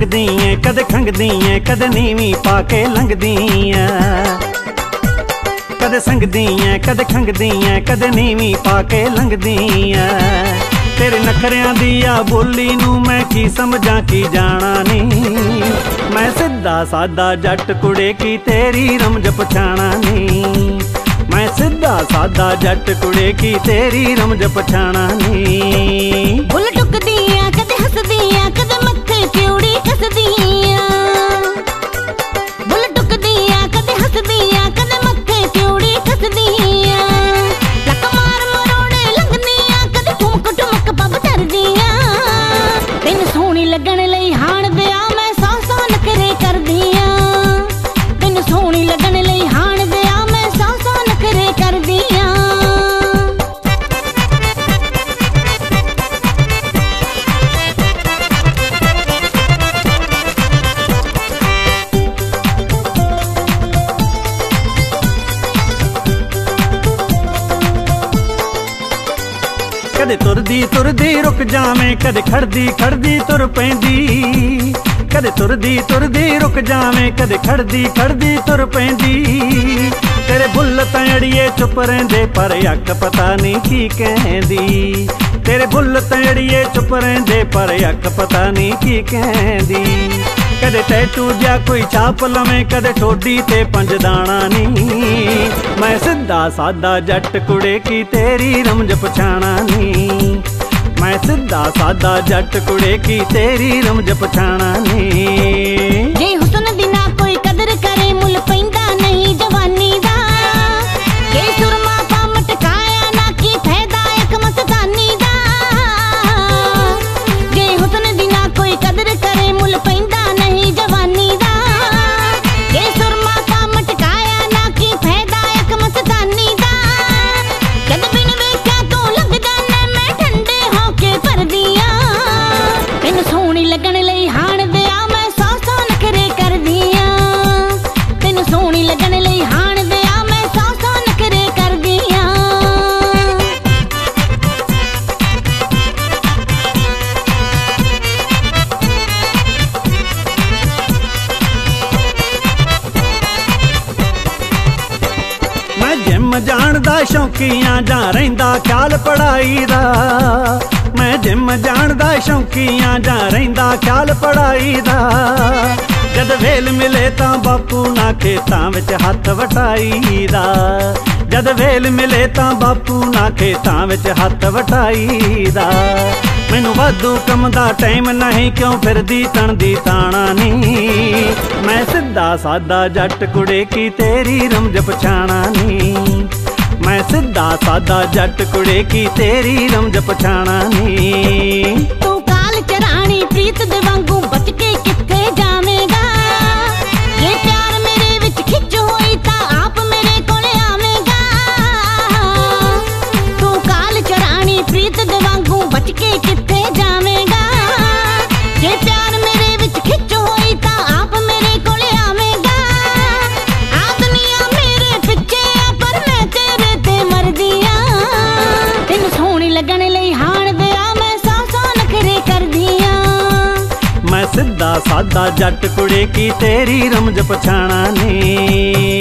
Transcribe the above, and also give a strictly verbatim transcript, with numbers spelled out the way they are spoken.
संगदी ऐ कदे खंगदी ऐ कदे नीवी पा के लंघदी ऐ, कदे संगदी ऐ कदे खंगदी ऐ कदे नीवी पा के लंघदी ऐ। तेरे नखरियां दी आ बोली नू मैं की समझां की जाना नी, मैं सिद्धा सादा जट कुड़े की तेरी रमज पछाणा नी, मैं सिद्धा सादा जट कुड़े की तेरी रमज पछाणा नी। बुल टुकदी आ कदे हसदी आ कदे मत्थे क्यूड़ी कसदी आ, बुल टुकदी आ कदे हसदी आ कदे मत्थे क्यूड़ी कसदी आ। लक मार मरोड़े लंघदी आ कदे ठुमक ठुमक पब करदी आ। तैनू सोहणी लगण लई हाण दे आ मैं सौ सौ नखरे करदी आ, तैनू सोहणी लगण लई हाण दे आ मैं सौ सौ नखरे करदी आ। कदे तुरदी तुरदी रुक जावें कदे खड़दी खड़दी तुर पैंदी, कदे तुरदी तुरदी रुक जावें कदे खड़दी खड़दी तुर पैंदी। तेरे बुल तड़िए चुप रहिंदे पर अख पता नहीं की कहंदी, तेरे बुल तड़िए चुप रहिंदे पर अख पता नहीं की कहंदी। कदे टैटू जा कोई छाप लवें कदे ठोडी ते पंज दाना नी, मैं सिद्धा सादा जट कुड़े की तेरी रमज पछाणा नी, मैं सिद्धा सादा जट कुड़े की तेरी रमज पछाणा नी। जे हुस्न दी ना कोई कदर करे मुल पैंदा नहीं जवानी दा, जे सुरमा पा मटकाया ना की फायदा एक मस्तानी दा। जे हुस्न दी ना कोई कदर करे मुल पैंदा नहीं जवानी दा, जे सुरमा पा मटकाया ना की फायदा एक मस्तानी दा। जद बिन वेख्या तू लंघ जाने मैं ठंडे होके भरदी आ, तैनू सोहणी लगण लई हाण दे आ मैं सौ सौ नखरे करदी आ, तैनू सोहणी लगण लई हाण दे आ मैं सौ सौ नखरे करदी आ। मैं जिम जाण दा शौकीया जा रहिंदा ख्याल पढ़ाई दा, मैं जिम जाण दा शौकीया जा रहिंदा ख्याल पढ़ाई दा। जद वेल मिले तां बापू ना खेतां विच हथ वटाई दा, जद वेल मिले तां बापू ना खेतां विच हथ वटाई दा। मैनू वाधू कम दा टाइम नहीं क्यों फिरदी तणदी ताणा नी, मैं सिद्धा सादा जट कुड़े की तेरी रमज पछाणा नी, मैं सिद्धा सादा जट कुड़े की तेरी रमज पछाणा नी। तू काल चराणी प्रीत दे वांगू बच के किथे जावेगा, जे प्यार मेरे विच खिच होई तां आप मेरे कोले आवेगा। तू काल चराणी प्रीत दे वांगू बच के किथे जावेगा, जे प्यार मेरे विच खिच होई तां आप मेरे कोले आवेगा। आ दुनिया मेरे पिछे आ पर मैं तेरे ते मरदी आ, तैनू सोहणी लगण लई हाण दे आ मैं सौ सौ नखरे करदी आ। मैं सिद्धा सादा जट कुड़े की तेरी रमज पछाणा नी।